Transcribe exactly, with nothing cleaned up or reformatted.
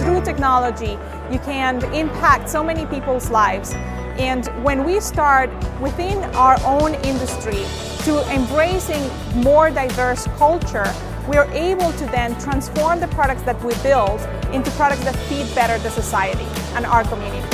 through technology, you can impact so many people's lives. And when we start within our own industry to embracing more diverse culture, we are able to then transform the products that we build into products that feed better the society and our community.